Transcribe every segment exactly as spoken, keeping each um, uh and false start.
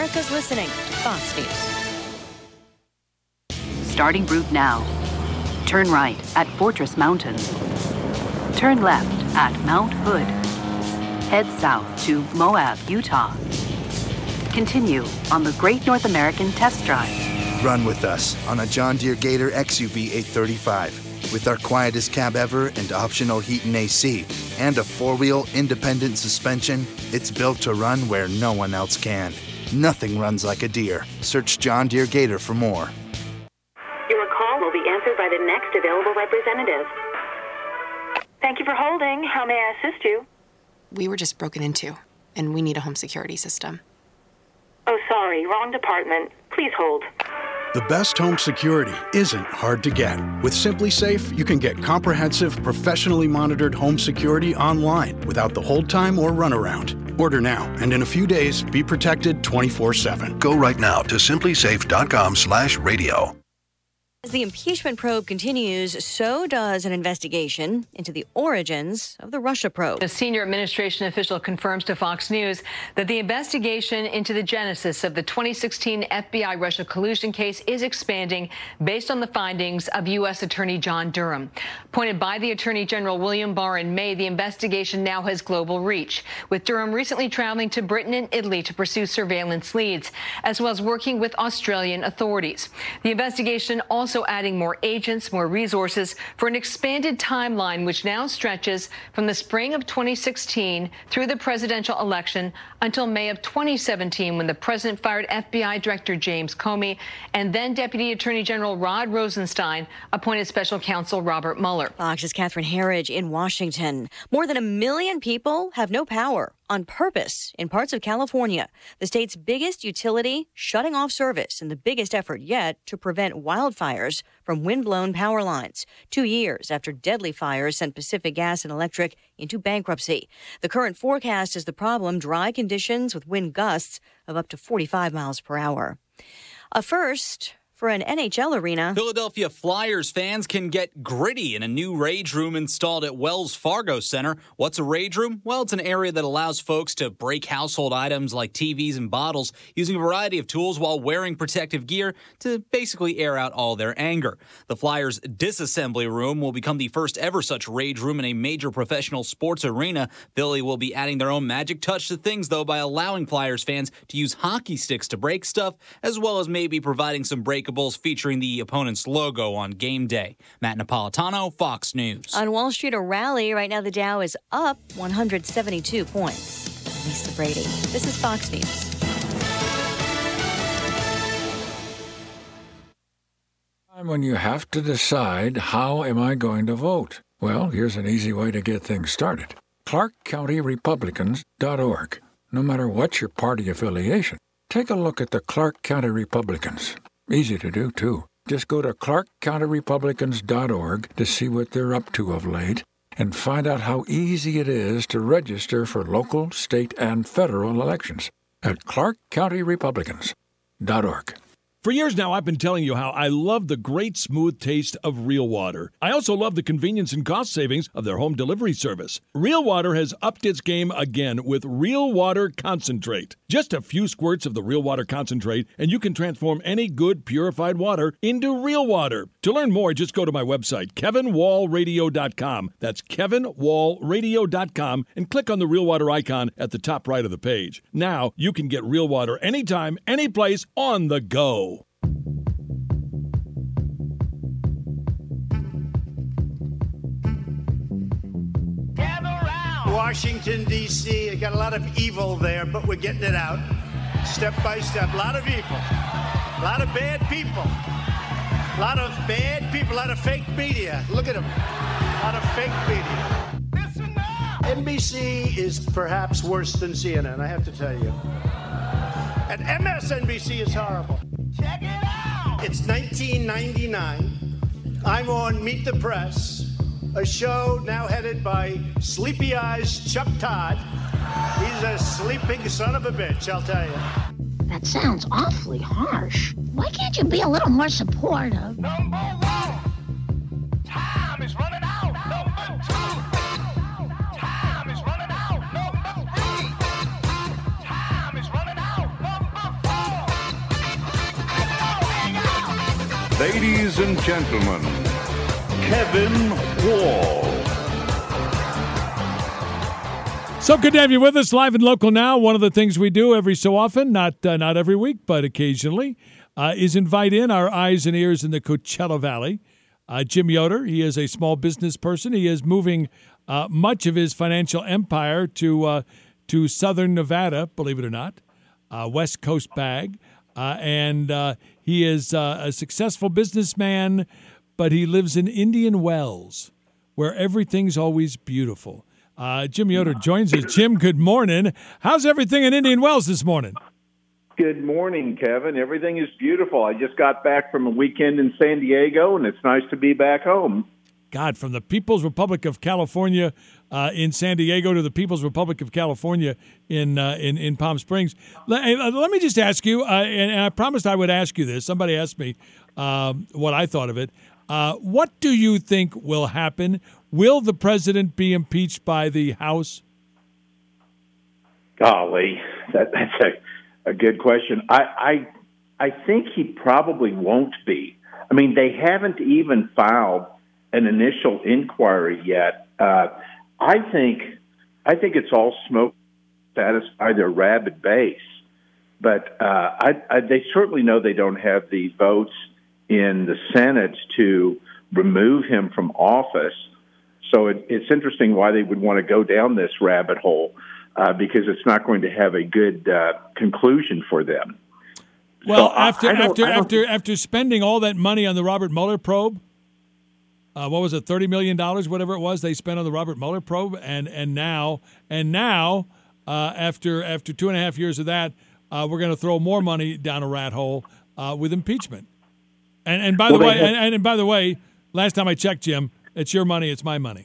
America's listening to Fox News. Starting route now. Turn right at Fortress Mountain. Turn left at Mount Hood. Head south to Moab, Utah. Continue on the Great North American Test Drive. Run with us on a John Deere Gator X U V eight thirty-five. With our quietest cab ever and optional heat and A C, and a four-wheel independent suspension, it's built to run where no one else can. Nothing runs like a Deere. Search John Deere Gator for more. Your call will be answered by the next available representative. Thank you for holding. How may I assist you? We were just broken into, and we need a home security system. Oh, sorry. Wrong department. Please hold. The best home security isn't hard to get. With SimpliSafe, you can get comprehensive, professionally monitored home security online without the hold time or runaround. Order now, and in a few days, be protected twenty-four seven. Go right now to simplysafe.com slash radio. As the impeachment probe continues, so does an investigation into the origins of the Russia probe. A senior administration official confirms to Fox News that the investigation into the genesis of the twenty sixteen F B I Russia collusion case is expanding based on the findings of U S Attorney John Durham. Appointed by the Attorney General William Barr in May, the investigation now has global reach, with Durham recently traveling to Britain and Italy to pursue surveillance leads, as well as working with Australian authorities. The investigation also Also adding more agents, more resources for an expanded timeline, which now stretches from the spring of twenty sixteen through the presidential election until May of twenty seventeen, when the president fired F B I Director James Comey and then Deputy Attorney General Rod Rosenstein appointed Special Counsel Robert Mueller. Fox's Catherine Herridge in Washington. More than a million people have no power on purpose in parts of California, the state's biggest utility shutting off service in the biggest effort yet to prevent wildfires from wind-blown power lines, two years after deadly fires sent Pacific Gas and Electric into bankruptcy. The current forecast is the problem dry conditions with wind gusts of up to forty-five miles per hour. A first for an N H L arena. Philadelphia Flyers fans can get gritty in a new rage room installed at Wells Fargo Center. What's a rage room? Well, it's an area that allows folks to break household items like T Vs and bottles using a variety of tools while wearing protective gear to basically air out all their anger. The Flyers disassembly room will become the first ever such rage room in a major professional sports arena. Philly will be adding their own magic touch to things, though, by allowing Flyers fans to use hockey sticks to break stuff, as well as maybe providing some break featuring the opponent's logo on game day. Matt Napolitano, Fox News. On Wall Street, a rally. Right now, the Dow is up one hundred seventy-two points. Lisa Brady. This is Fox News. When you have to decide, how am I going to vote? Well, here's an easy way to get things started. Clark County Republicans dot org. No matter what your party affiliation, take a look at the Clark County Republicans. Easy to do, too. Just go to Clark County Republicans dot org to see what they're up to of late and find out how easy it is to register for local, state, and federal elections at Clark County Republicans dot org. For years now, I've been telling you how I love the great smooth taste of Real Water. I also love the convenience and cost savings of their home delivery service. Real Water has upped its game again with Real Water Concentrate. Just a few squirts of the Real Water Concentrate, and you can transform any good purified water into real water. To learn more, just go to my website, kevin wall radio dot com. That's kevin wall radio dot com, and click on the Real Water icon at the top right of the page. Now, you can get Real Water anytime, anyplace, on the go. Washington, D C, I got a lot of evil there, but we're getting it out step by step. A lot of evil, a lot of bad people, a lot of bad people, a lot of fake media. Look at them, a lot of fake media. N B C is perhaps worse than C N N, I have to tell you. And M S N B C is horrible. Check it out. It's nineteen ninety-nine. I'm on Meet the Press, a show now headed by Sleepy Eyes Chuck Todd. He's a sleeping son of a bitch, I'll tell you. That sounds awfully harsh. Why can't you be a little more supportive? Number one, time is running out. Number two, time is running out. Number three, time is running out. Number four. Ladies and gentlemen, Kevin Wall. So good to have you with us live and local now. One of the things we do every so often, not uh, not every week, but occasionally, uh, is invite in our eyes and ears in the Coachella Valley. Uh, Jim Yoder, he is a small business person. He is moving uh, much of his financial empire to uh, to southern Nevada, believe it or not, uh, West Coast bag. Uh, and uh, he is uh, a successful businessman, but he lives in Indian Wells, where everything's always beautiful. Uh, Jim Yoder joins us. Jim, good morning. How's everything in Indian Wells this morning? Good morning, Kevin. Everything is beautiful. I just got back from a weekend in San Diego, and it's nice to be back home. God, from the People's Republic of California uh, in San Diego to the People's Republic of California in uh, in, in Palm Springs. Let, let me just ask you, uh, and, and I promised I would ask you this. Somebody asked me um, what I thought of it. Uh, what do you think will happen? Will the president be impeached by the House? Golly, that, that's a, a good question. I, I I think he probably won't be. I mean, they haven't even filed an initial inquiry yet. Uh, I think I think it's all smoke to satisfy their rabid base. But uh, I, I, they certainly know they don't have the votes in the Senate to remove him from office. So it, it's interesting why they would want to go down this rabbit hole, uh, because it's not going to have a good uh, conclusion for them. Well, so after I, I after I after after spending all that money on the Robert Mueller probe, uh, what was it, thirty million dollars, whatever it was they spent on the Robert Mueller probe, and and now and now uh, after after two and a half years of that, uh, we're going to throw more money down a rat hole uh, with impeachment. And and by well, the way, have, and, and by the way, last time I checked, Jim, it's your money, it's my money.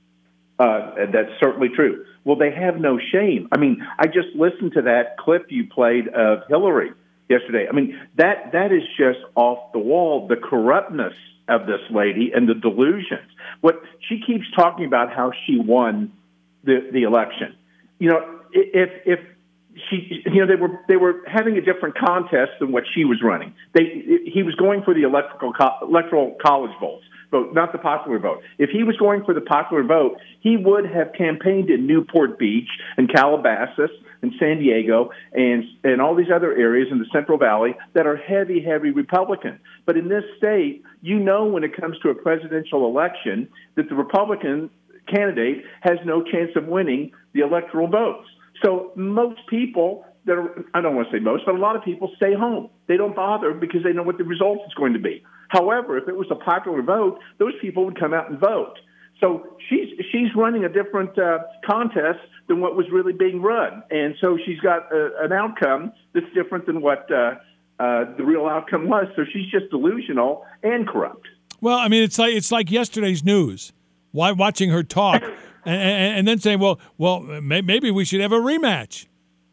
Uh, that's certainly true. Well, they have no shame. I mean, I just listened to that clip you played of Hillary yesterday. I mean, that that is just off the wall, the corruptness of this lady and the delusions. What she keeps talking about, how she won the, the election. You know, if if she, you know, they were they were having a different contest than what she was running. They he was going for the electrical co- electoral college votes. Vote, not the popular vote. If he was going for the popular vote, he would have campaigned in Newport Beach and Calabasas and San Diego and and all these other areas in the Central Valley that are heavy, heavy Republican. But in this state, you know, when it comes to a presidential election, that the Republican candidate has no chance of winning the electoral votes. So most people that are, I don't want to say most, but a lot of people stay home. They don't bother because they know what the result is going to be. However, if it was a popular vote, those people would come out and vote. So she's she's running a different uh, contest than what was really being run, and so she's got a, an outcome that's different than what uh, uh, the real outcome was. So she's just delusional and corrupt. Well, I mean, it's like it's like yesterday's news. Why watching her talk and, and, and then saying, "Well, well, maybe we should have a rematch."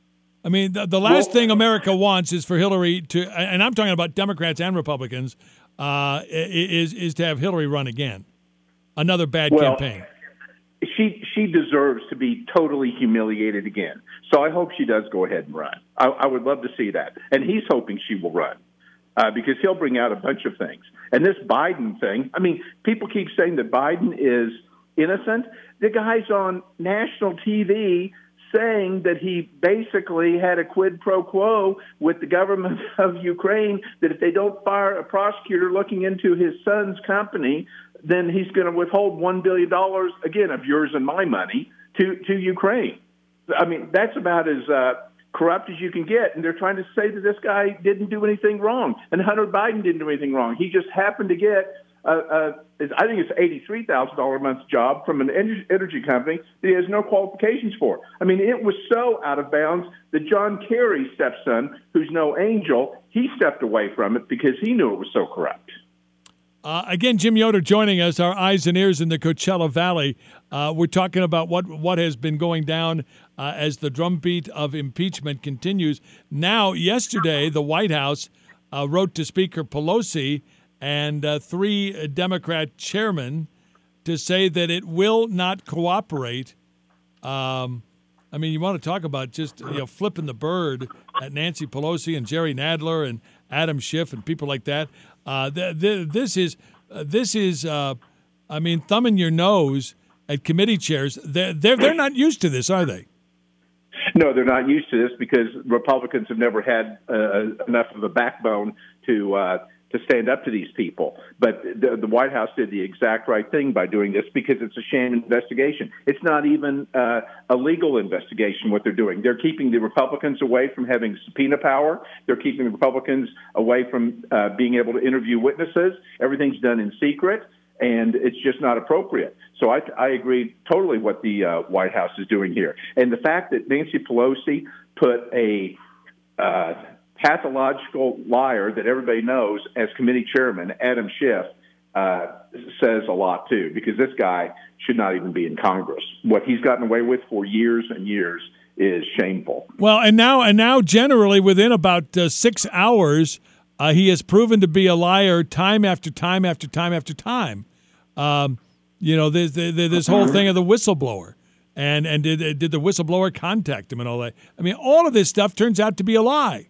I mean, the, the last well, thing America wants is for Hillary to, and I'm talking about Democrats and Republicans, uh, is is to have Hillary run again. Another bad well, campaign. She she deserves to be totally humiliated again. So I hope she does go ahead and run. I, I would love to see that. And he's hoping she will run uh, because he'll bring out a bunch of things. And this Biden thing, I mean, people keep saying that Biden is innocent. The guy's on national T V saying that he basically had a quid pro quo with the government of Ukraine, that if they don't fire a prosecutor looking into his son's company, then he's going to withhold one billion dollars, again, of yours and my money, to, to Ukraine. I mean, that's about as uh, corrupt as you can get. And they're trying to say that this guy didn't do anything wrong. And Hunter Biden didn't do anything wrong. He just happened to get Uh, uh, I think it's eighty-three thousand dollars a month job from an energy company that he has no qualifications for. I mean, it was so out of bounds that John Kerry's stepson, who's no angel, he stepped away from it because he knew it was so corrupt. Uh, again, Jim Yoder joining us, our eyes and ears in the Coachella Valley. Uh, we're talking about what, what has been going down uh, as the drumbeat of impeachment continues. Now, yesterday, the White House uh, wrote to Speaker Pelosi and uh, three Democrat chairmen to say that it will not cooperate um, I mean, you want to talk about just, you know, flipping the bird at Nancy Pelosi and Jerry Nadler and Adam Schiff and people like that. Uh, th- th- this is, uh, this is, uh, I mean, thumbing your nose at committee chairs. They're, they're, they're not used to this, are they? No, they're not used to this because Republicans have never had uh, enough of a backbone to uh, to stand up to these people. But the, the White House did the exact right thing by doing this because it's a sham investigation. It's not even uh, a legal investigation what they're doing. They're keeping the Republicans away from having subpoena power. They're keeping the Republicans away from uh, being able to interview witnesses. Everything's done in secret, and it's just not appropriate. So I, I agree totally what the uh, White House is doing here. And the fact that Nancy Pelosi put a uh, pathological liar that everybody knows as committee chairman, Adam Schiff, uh, says a lot, too, because this guy should not even be in Congress. What he's gotten away with for years and years is shameful. Well, and now, and now generally within about uh, six hours, uh, he has proven to be a liar time after time after time after time. Um You know, there's, there's this whole thing of the whistleblower, and and did did the whistleblower contact him and all that? I mean, all of this stuff turns out to be a lie.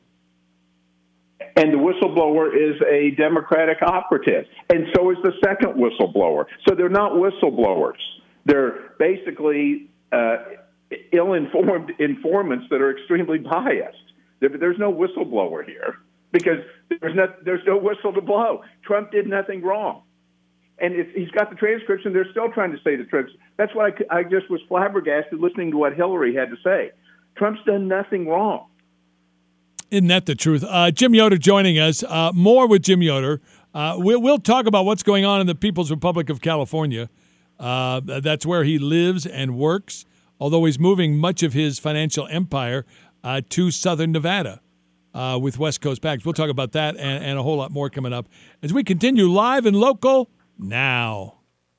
And the whistleblower is a Democratic operative, and so is the second whistleblower. So they're not whistleblowers; they're basically uh, ill-informed informants that are extremely biased. There, there's no whistleblower here because there's no there's no whistle to blow. Trump did nothing wrong. And if he's got the transcription, they're still trying to say the truth. That's why I, I just was flabbergasted listening to what Hillary had to say. Trump's done nothing wrong. Isn't that the truth? Uh, Jim Yoder joining us. Uh, more with Jim Yoder. Uh, we'll, we'll talk about what's going on in the People's Republic of California. Uh, that's where he lives and works, although he's moving much of his financial empire uh, to southern Nevada. Uh, with West Coast Bags. We'll talk about that and, and a whole lot more coming up as we continue live and local now.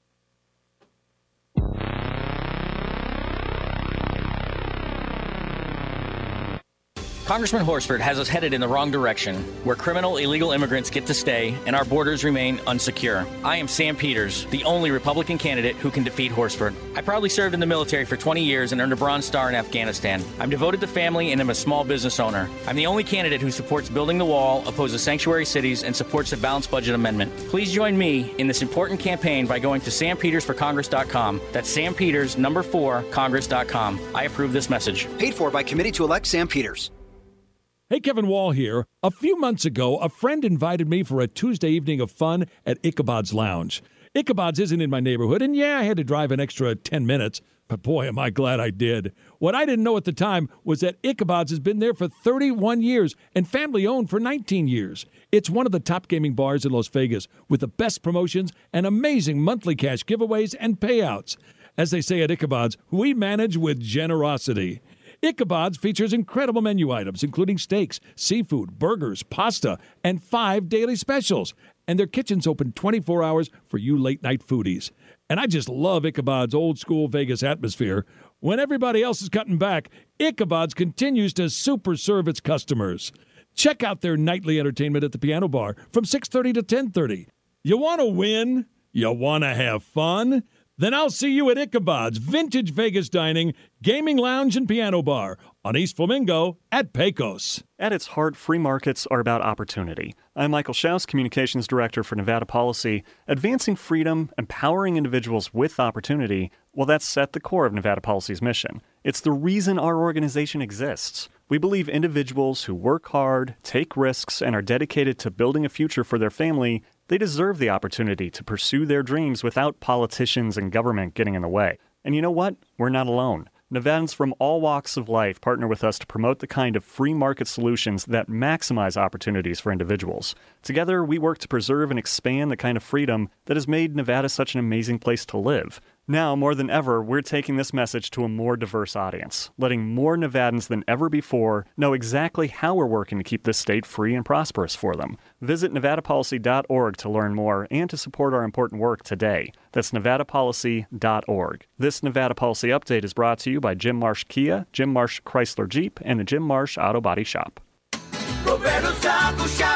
Congressman Horsford has us headed in the wrong direction, where criminal illegal immigrants get to stay and our borders remain unsecure. I am Sam Peters, the only Republican candidate who can defeat Horsford. I proudly served in the military for twenty years and earned a Bronze Star in Afghanistan. I'm devoted to family and am a small business owner. I'm the only candidate who supports building the wall, opposes sanctuary cities, and supports the balanced budget amendment. Please join me in this important campaign by going to sam peters for congress dot com. That's Sam Peters, number four, congress dot com. I approve this message. Paid for by Committee to Elect Sam Peters. Hey, Kevin Wall here. A few months ago, a friend invited me for a Tuesday evening of fun at Ichabod's Lounge. Ichabod's isn't in my neighborhood, and yeah, I had to drive an extra ten minutes, but boy, am I glad I did. What I didn't know at the time was that Ichabod's has been there for thirty-one years and family-owned for nineteen years. It's one of the top gaming bars in Las Vegas with the best promotions and amazing monthly cash giveaways and payouts. As they say at Ichabod's, we manage with generosity. Ichabod's features incredible menu items, including steaks, seafood, burgers, pasta, and five daily specials. And their kitchen's open twenty-four hours for you late-night foodies. And I just love Ichabod's old-school Vegas atmosphere. When everybody else is cutting back, Ichabod's continues to super serve its customers. Check out their nightly entertainment at the Piano Bar from six thirty to ten thirty. You want to win? You want to have fun? Then I'll see you at Ichabod's Vintage Vegas Dining, Gaming Lounge, and Piano Bar on East Flamingo at Pecos. At its heart, free markets are about opportunity. I'm Michael Schaus, Communications Director for Nevada Policy. Advancing freedom, empowering individuals with opportunity, well, that's at the core of Nevada Policy's mission. It's the reason our organization exists. We believe individuals who work hard, take risks, and are dedicated to building a future for their family, they deserve the opportunity to pursue their dreams without politicians and government getting in the way. And you know what? We're not alone. Nevadans from all walks of life partner with us to promote the kind of free market solutions that maximize opportunities for individuals. Together, we work to preserve and expand the kind of freedom that has made Nevada such an amazing place to live. Now, more than ever, we're taking this message to a more diverse audience, letting more Nevadans than ever before know exactly how we're working to keep this state free and prosperous for them. Visit nevada policy dot org to learn more and to support our important work today. That's nevada policy dot org. This Nevada Policy Update is brought to you by Jim Marsh Kia, Jim Marsh Chrysler Jeep, and the Jim Marsh Auto Body Shop. Roberto's Taco Shop.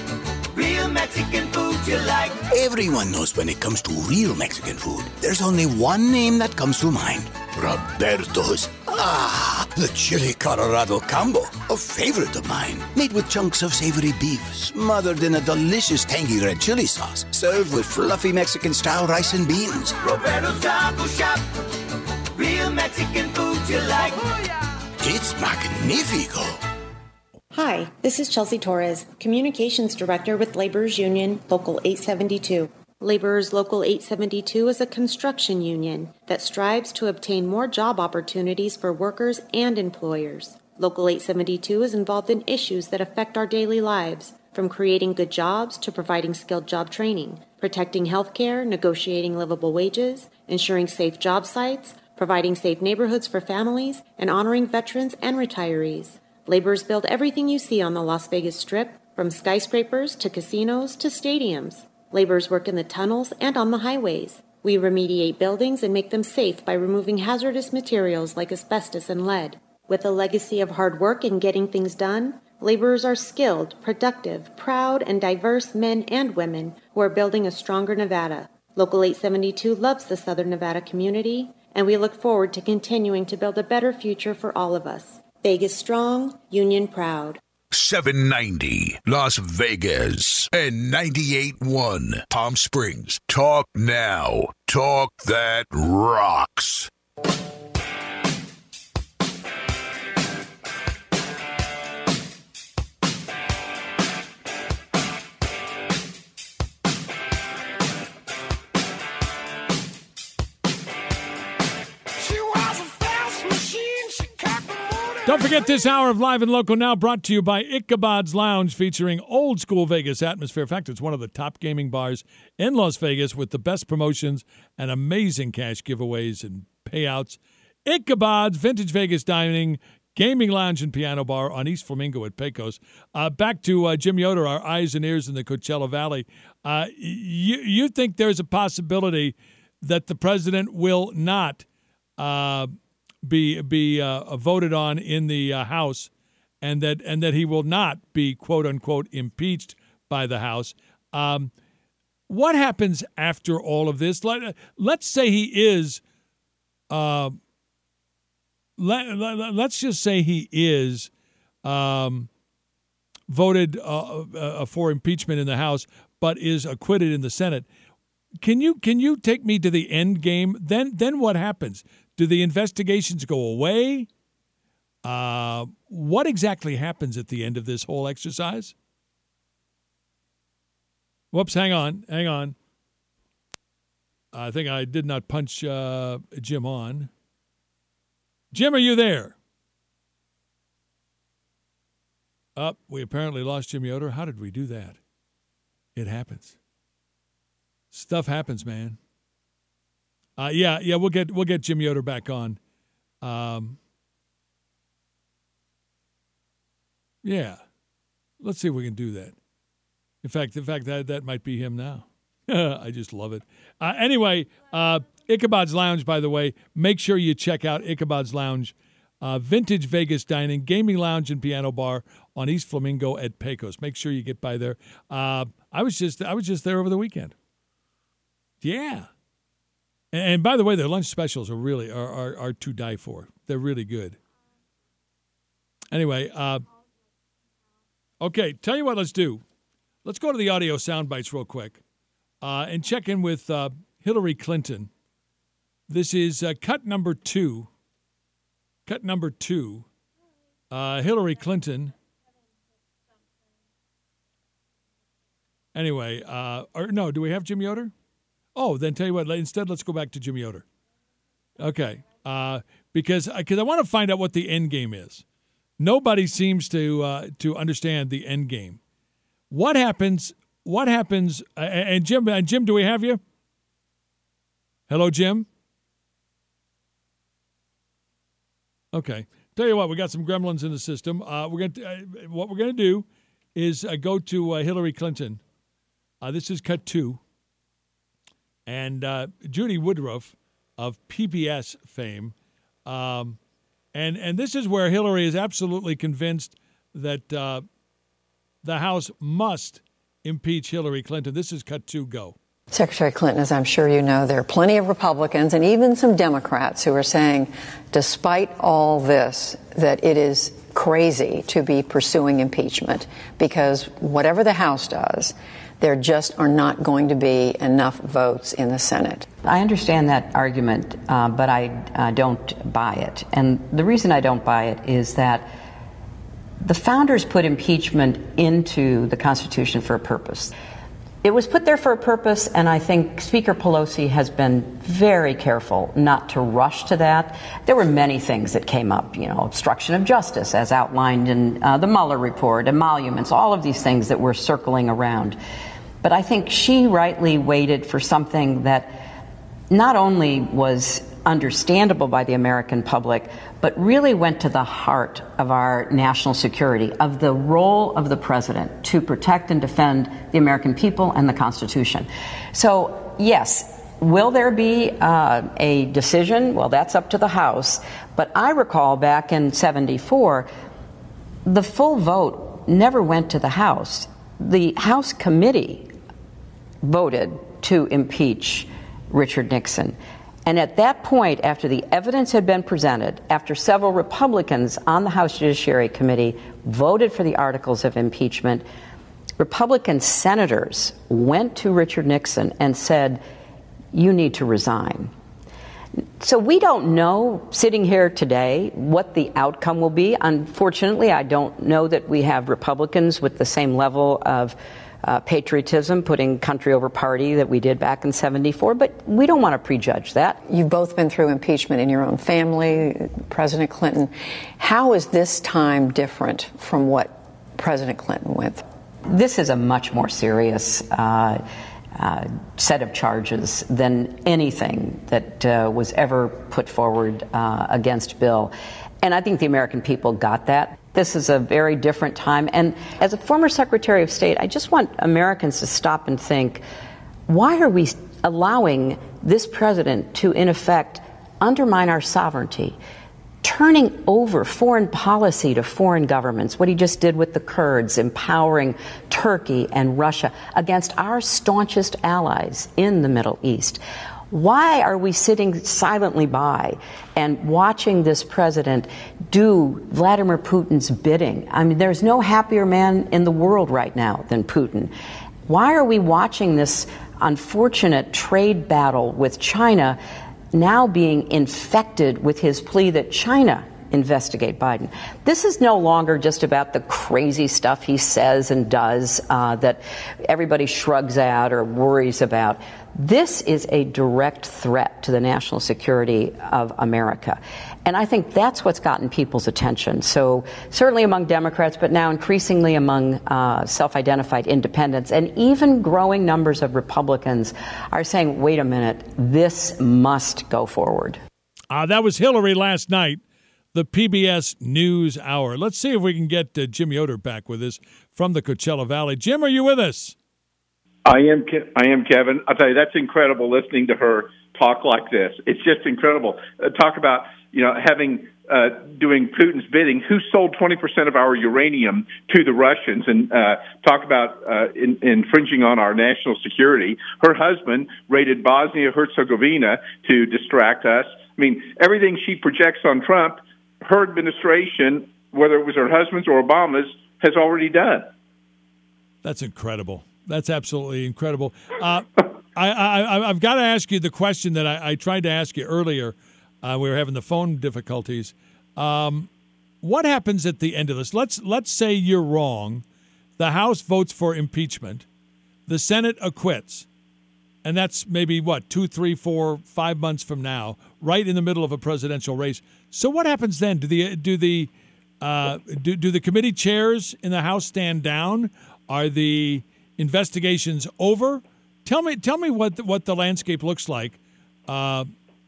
Real Mexican food you like. Everyone knows when it comes to real Mexican food, there's only one name that comes to mind. Roberto's. Ah, the Chili Colorado Combo, a favorite of mine. Made with chunks of savory beef, smothered in a delicious tangy red chili sauce. Served with fluffy Mexican-style rice and beans. Roberto's Taco Shop. Real Mexican food you like. It's magnifico. Hi, this is Chelsea Torres, Communications Director with Laborers Union Local eight seventy-two. Laborers Local eight seventy-two is a construction union that strives to obtain more job opportunities for workers and employers. Local eight seventy-two is involved in issues that affect our daily lives, from creating good jobs to providing skilled job training, protecting health care, negotiating livable wages, ensuring safe job sites, providing safe neighborhoods for families, and honoring veterans and retirees. Laborers build everything you see on the Las Vegas Strip, from skyscrapers to casinos to stadiums. Laborers work in the tunnels and on the highways. We remediate buildings and make them safe by removing hazardous materials like asbestos and lead. With a legacy of hard work and getting things done, laborers are skilled, productive, proud, and diverse men and women who are building a stronger Nevada. Local eight seventy-two loves the Southern Nevada community, and we look forward to continuing to build a better future for all of us. Vegas strong, union proud. seven ninety Las Vegas and ninety-eight point one Palm Springs. Talk now. Talk that rocks. Don't forget this hour of Live and Local Now brought to you by Ichabod's Lounge, featuring old school Vegas atmosphere. In fact, it's one of the top gaming bars in Las Vegas with the best promotions and amazing cash giveaways and payouts. Ichabod's Vintage Vegas Dining, Gaming Lounge and Piano Bar on East Flamingo at Pecos. Uh, back to uh, Jim Yoder, our eyes and ears in the Coachella Valley. Uh, you, you think there's a possibility that the president will not uh, be be uh, voted on in the uh, House, and that and that he will not be quote unquote impeached by the House. Um, what happens after all of this? Let, let's say he is. Uh, let, let, let's just say he is um, voted uh, uh, for impeachment in the House, but is acquitted in the Senate. Can you can you take me to the end game? Then then what happens? Do the investigations go away? Uh, what exactly happens at the end of this whole exercise? Whoops, hang on, hang on. I think I did not punch uh, Jim on. Jim, are you there? Up, oh, we apparently lost Jim Yoder. How did we do that? It happens. Stuff happens, man. Uh, yeah, yeah, we'll get we'll get Jim Yoder back on. Um, yeah, let's see if we can do that. In fact, in fact, that that might be him now. I just love it. Uh, anyway, uh, Ichabod's Lounge, by the way, make sure you check out Ichabod's Lounge, uh, Vintage Vegas Dining, Gaming Lounge and Piano Bar on East Flamingo at Pecos. Make sure you get by there. Uh, I was just I was just there over the weekend. Yeah. And by the way, their lunch specials are really are, are, are to die for. They're really good. Anyway, uh, okay, tell you what let's do. Let's go to the audio sound bites real quick uh, and check in with uh, Hillary Clinton. This is uh, cut number two. Cut number two. Uh, Hillary Clinton. Anyway, uh, or no, do we have Jim Yoder? Oh, then tell you what, instead let's go back to Jim Yoder. Okay, uh, because because I want to find out what the end game is. Nobody seems to uh, to understand the end game. What happens? What happens? Uh, and Jim, and Jim, do we have you? Hello, Jim. Okay, tell you what, we got some gremlins in the system. Uh, we're going uh, what we're going to do is uh, go to uh, Hillary Clinton. Uh, this is cut two. And uh, Judy Woodruff of P B S fame. Um, and, and this is where Hillary is absolutely convinced that uh, the House must impeach Hillary Clinton. This is cut two, go. Secretary Clinton, as I'm sure you know, there are plenty of Republicans and even some Democrats who are saying, despite all this, that it is crazy to be pursuing impeachment because whatever the House does, there just are not going to be enough votes in the Senate. I understand that argument, uh, but I uh, don't buy it. And the reason I don't buy it is that the founders put impeachment into the Constitution for a purpose. It was put there for a purpose, and I think Speaker Pelosi has been very careful not to rush to that. There were many things that came up, you know, obstruction of justice, as outlined in uh, the Mueller report, emoluments, all of these things that were circling around. But I think she rightly waited for something that not only was understandable by the American public, but really went to the heart of our national security, of the role of the president to protect and defend the American people and the Constitution. So, yes, will there be uh, a decision? Well, that's up to the House. But I recall back in seventy-four, the full vote never went to the House. The House committee voted to impeach Richard Nixon. And at that point, after the evidence had been presented, after several Republicans on the House Judiciary Committee voted for the articles of impeachment, Republican senators went to Richard Nixon and said, you need to resign. So we don't know, sitting here today, what the outcome will be. Unfortunately, I don't know that we have Republicans with the same level of Uh, patriotism, putting country over party that we did back in seventy-four, but we don't want to prejudge that. You've both been through impeachment in your own family, President Clinton. How is this time different from what President Clinton went through? This is a much more serious uh, uh, set of charges than anything that uh, was ever put forward uh, against Bill. And I think the American people got that. This is a very different time. And as a former Secretary of State, I just want Americans to stop and think, why are we allowing this president to, in effect, undermine our sovereignty, turning over foreign policy to foreign governments, what he just did with the Kurds, empowering Turkey and Russia against our staunchest allies in the Middle East? Why are we sitting silently by and watching this president do Vladimir Putin's bidding? I mean, there's no happier man in the world right now than Putin. Why are we watching this unfortunate trade battle with China now being infected with his plea that China investigate Biden? This is no longer just about the crazy stuff he says and does uh, that everybody shrugs at or worries about. This is a direct threat to the national security of America. And I think that's what's gotten people's attention. So certainly among Democrats, but now increasingly among uh, self-identified independents, and even growing numbers of Republicans are saying, wait a minute, this must go forward. Uh, that was Hillary last night, the P B S News Hour. Let's see if we can get uh, Jim Yoder back with us from the Coachella Valley. Jim, are you with us? I am, I am, Kevin. I'll tell you, that's incredible listening to her talk like this. It's just incredible. Uh, talk about, you know, having, uh, doing Putin's bidding, who sold twenty percent of our uranium to the Russians, and uh, talk about uh, in, infringing on our national security. Her husband raided Bosnia-Herzegovina to distract us. I mean, everything she projects on Trump, her administration, whether it was her husband's or Obama's, has already done. That's incredible. That's absolutely incredible. Uh, I, I, I've got to ask you the question that I, I tried to ask you earlier. Uh, we were having the phone difficulties. Um, what happens at the end of this? Let's let's say you're wrong. The House votes for impeachment. The Senate acquits. And that's maybe, what, two, three, four, five months from now, right in the middle of a presidential race. So what happens then? Do the do the uh, do, do the committee chairs in the House stand down? Are the investigations over? Tell me, tell me what the, what the landscape looks like uh,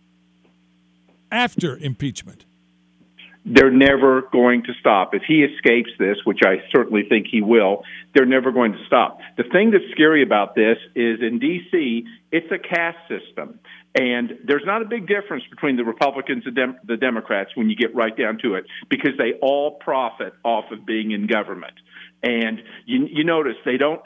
after impeachment. They're never going to stop. If he escapes this, which I certainly think he will, they're never going to stop. The thing that's scary about this is in D C, it's a caste system. And there's not a big difference between the Republicans and Dem- the Democrats when you get right down to it, because they all profit off of being in government. And you, you notice they don't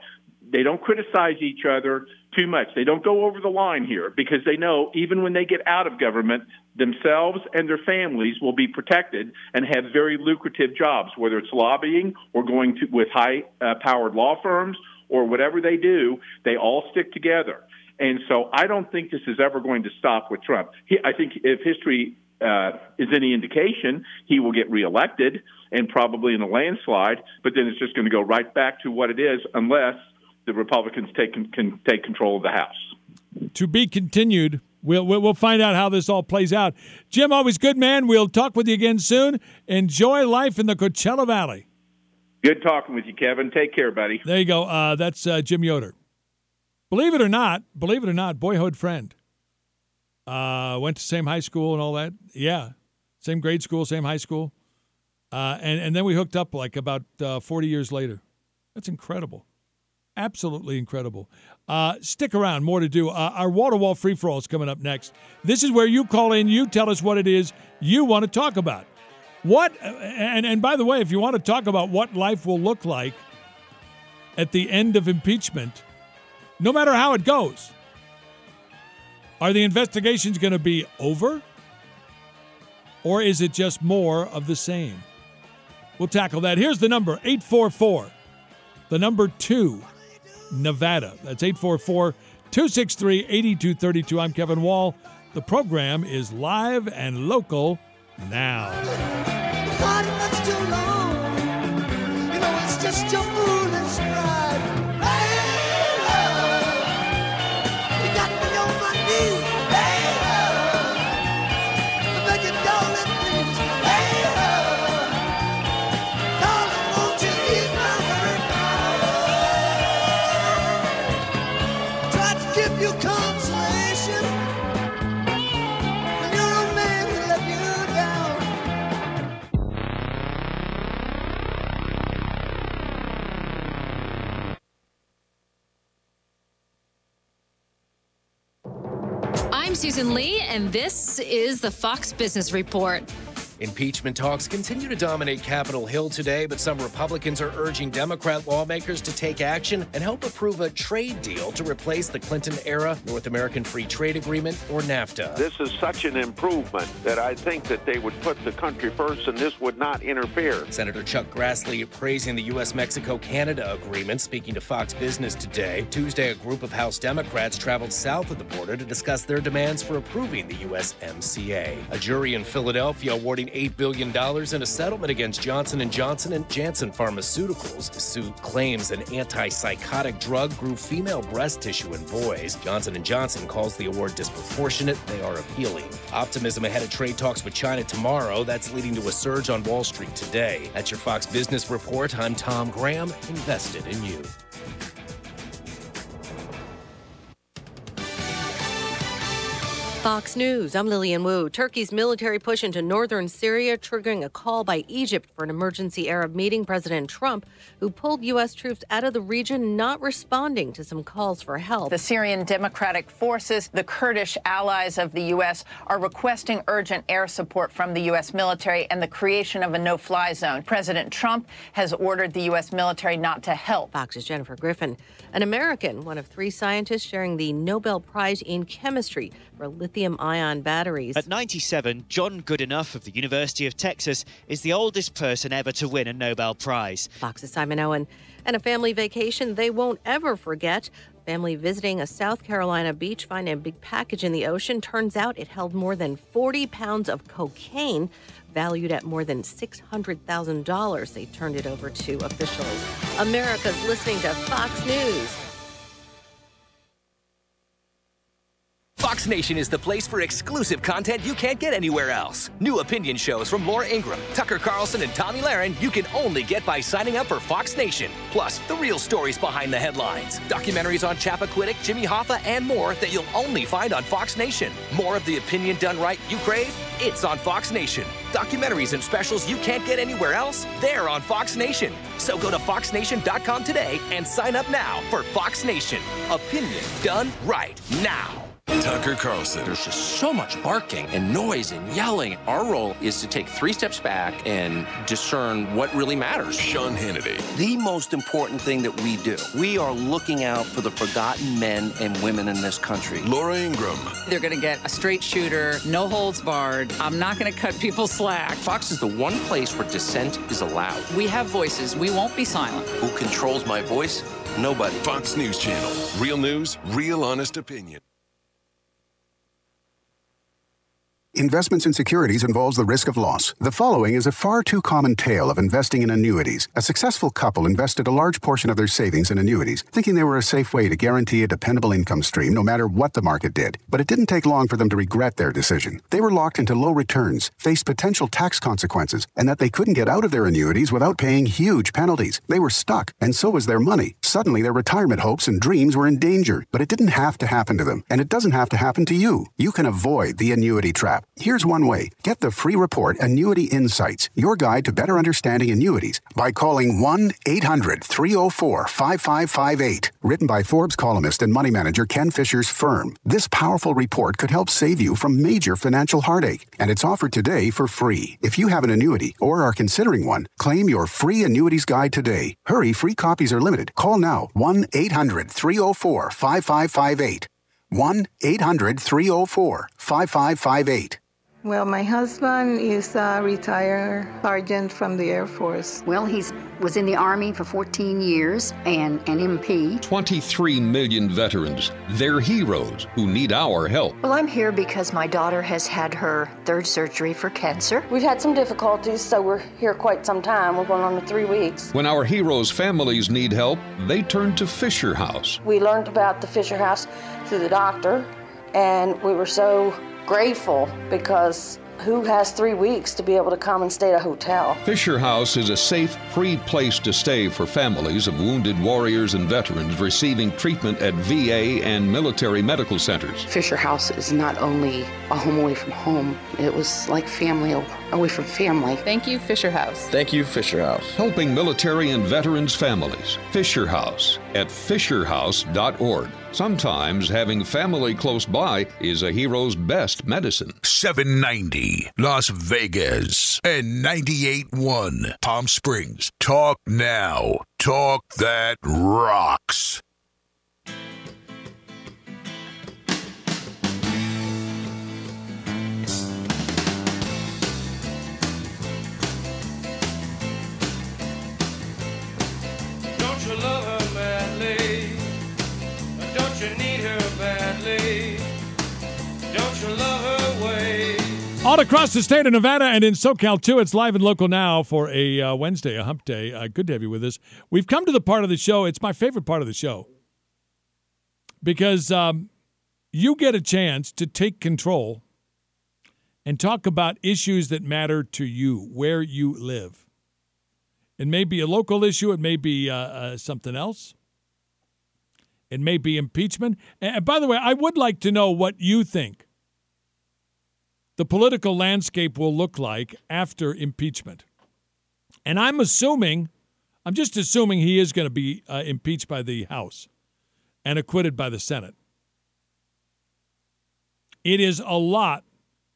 they don't criticize each other too much. They don't go over the line here because they know even when they get out of government, themselves and their families will be protected and have very lucrative jobs, whether it's lobbying or going to with high-powered uh, law firms or whatever they do. They all stick together. And so I don't think this is ever going to stop with Trump. He, I think if history uh, is any indication, he will get reelected and probably in a landslide, but then it's just going to go right back to what it is unless the Republicans take can take control of the House. To be continued. We'll we'll find out how this all plays out. Jim, always good, man. We'll talk with you again soon. Enjoy life in the Coachella Valley. Good talking with you, Kevin. Take care, buddy. There you go. Uh, that's uh, Jim Yoder. Believe it or not, believe it or not, boyhood friend. Uh, went to same high school and all that. Yeah, same grade school, same high school. Uh, and, and then we hooked up like about uh, forty years later. That's incredible. Absolutely incredible. Uh, stick around. More to do. Uh, our wall-to-wall free-for-all is coming up next. This is where you call in. You tell us what it is you want to talk about. What? And, and by the way, if you want to talk about what life will look like at the end of impeachment, no matter how it goes, are the investigations going to be over? Or is it just more of the same? We'll tackle that. Here's the number, eight four four, the number two, Nevada. That's eight four four, two six three, eight two three two. I'm Kevin Wall. The program is live and local now. The party much too long. You know, it's just your foolish pride. Hey, love, you got me on my knees. Hey, love, make it darling, please. Hey, love, darling, won't you ease my hurt now? Try to give you consolation when you're a man who let you down. I'm Susan Lee, and this is the Fox Business Report. Impeachment talks continue to dominate Capitol Hill today, but some Republicans are urging Democrat lawmakers to take action and help approve a trade deal to replace the Clinton-era North American Free Trade Agreement, or NAFTA. This is such an improvement that I think that they would put the country first and this would not interfere. Senator Chuck Grassley praising the U S Mexico Canada agreement, speaking to Fox Business today. Tuesday, a group of House Democrats traveled south of the border to discuss their demands for approving the U S M C A. A jury in Philadelphia awarding eight billion dollars in a settlement against Johnson and Johnson and Janssen Pharmaceuticals. The suit claims an antipsychotic drug grew female breast tissue in boys. Johnson and Johnson calls the award disproportionate. They are appealing. Optimism ahead of trade talks with China tomorrow. That's leading to a surge on Wall Street today. That's your Fox Business Report. I'm Tom Graham, invested in you. Fox News, I'm Lillian Wu. Turkey's military push into northern Syria triggering a call by Egypt for an emergency Arab meeting. President Trump, who pulled U S troops out of the region, not responding to some calls for help. The Syrian Democratic Forces, the Kurdish allies of the U S, are requesting urgent air support from the U S military and the creation of a no-fly zone. President Trump has ordered the U S military not to help. Fox's Jennifer Griffin, an American, one of three scientists sharing the Nobel Prize in Chemistry for lithium-ion batteries. At ninety-seven, John Goodenough of the University of Texas is the oldest person ever to win a Nobel Prize. Fox's Simon Owen. And a family vacation they won't ever forget. Family visiting a South Carolina beach find a big package in the ocean. Turns out it held more than forty pounds of cocaine, valued at more than six hundred thousand dollars. They turned it over to officials. America's listening to Fox News. Fox Nation is the place for exclusive content you can't get anywhere else. New opinion shows from Laura Ingraham, Tucker Carlson, and Tommy Lahren you can only get by signing up for Fox Nation. Plus, the real stories behind the headlines. Documentaries on Chappaquiddick, Jimmy Hoffa, and more that you'll only find on Fox Nation. More of the opinion done right you crave? It's on Fox Nation. Documentaries and specials you can't get anywhere else? They're on Fox Nation. So go to fox nation dot com today and sign up now for Fox Nation. Opinion done right now. Tucker Carlson. There's just so much barking and noise and yelling. Our role is to take three steps back and discern what really matters. Sean Hannity. The most important thing that we do, we are looking out for the forgotten men and women in this country. Laura Ingraham. They're going to get a straight shooter, no holds barred. I'm not going to cut people slack. Fox is the one place where dissent is allowed. We have voices. We won't be silent. Who controls my voice? Nobody. Fox News Channel. Real news, real honest opinion. Investments in securities involves the risk of loss. The following is a far too common tale of investing in annuities. A successful couple invested a large portion of their savings in annuities, thinking they were a safe way to guarantee a dependable income stream no matter what the market did. But it didn't take long for them to regret their decision. They were locked into low returns, faced potential tax consequences, and that they couldn't get out of their annuities without paying huge penalties. They were stuck, and so was their money. Suddenly, their retirement hopes and dreams were in danger. But it didn't have to happen to them, and it doesn't have to happen to you. You can avoid the annuity trap. Here's one way. Get the free report Annuity Insights, your guide to better understanding annuities, by calling one eight hundred three oh four five five five eight. Written by Forbes columnist and money manager Ken Fisher's firm. This powerful report could help save you from major financial heartache, and it's offered today for free. If you have an annuity or are considering one, claim your free annuities guide today. Hurry, free copies are limited. Call now, one eight hundred three oh four five five five eight. one eight hundred three oh four five five five eight. Well, my husband is a retired sergeant from the Air Force. Well, he was in the Army for fourteen years and an M P. twenty-three million veterans. They're heroes who need our help. Well, I'm here because my daughter has had her third surgery for cancer. We've had some difficulties, so we're here quite some time. We're going on to three weeks. When our heroes' families need help, they turn to Fisher House. We learned about the Fisher House through the doctor, and we were so grateful because who has three weeks to be able to come and stay at a hotel? Fisher House is a safe, free place to stay for families of wounded warriors and veterans receiving treatment at V A and military medical centers. Fisher House is not only a home away from home, it was like family away from family. Thank you, Fisher House. Thank you, Fisher House. Helping military and veterans families. Fisher House at fisher house dot org. Sometimes having family close by is a hero's best medicine. seven ninety Las Vegas and ninety-eight point one Palm Springs. Talk now. Talk that rocks. Don't you love her madly? Don't you need her badly? Don't you love her way? All across the state of Nevada and in SoCal, too. It's live and local now for a uh, Wednesday, a hump day. Uh, good to have you with us. We've come to the part of the show. It's my favorite part of the show because um, you get a chance to take control and talk about issues that matter to you, where you live. It may be a local issue. It may be uh, uh, something else. It may be impeachment. And by the way, I would like to know what you think the political landscape will look like after impeachment. And I'm assuming, I'm just assuming he is going to be uh, impeached by the House and acquitted by the Senate. It is a lot